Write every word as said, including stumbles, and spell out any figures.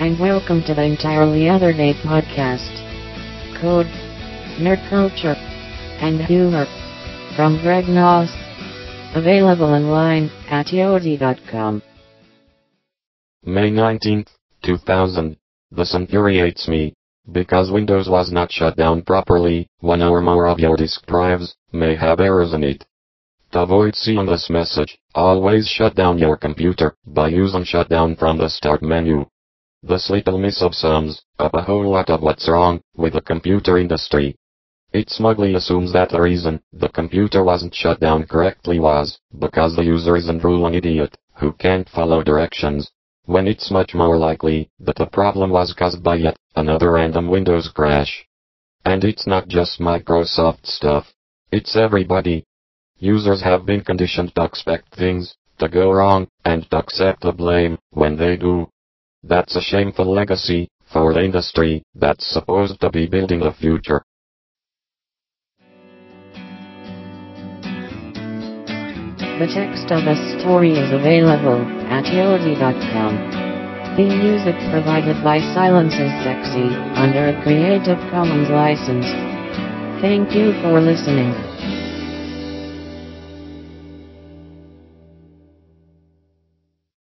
and welcome to the Entirely Other Day podcast. Code, nerd culture, and humor from Greg Noss. Available online at yodi dot com. May nineteenth, two thousand. This infuriates me, because Windows was not shut down properly. One or more of your disk drives may have errors in it. To avoid seeing this message, always shut down your computer by using shutdown from the start menu. This little miss-up sums up a whole lot of what's wrong with the computer industry. It smugly assumes that the reason the computer wasn't shut down correctly was because the user is an drooling idiot who can't follow directions, when it's much more likely that the problem was caused by yet another random Windows crash. And it's not just Microsoft stuff. It's everybody. Users have been conditioned to expect things to go wrong and to accept the blame when they do. That's a shameful legacy for the industry that's supposed to be building the future. The text of this story is available at yodi dot com. Theme music provided by Silence is Sexy under a Creative Commons license. Thank you for listening.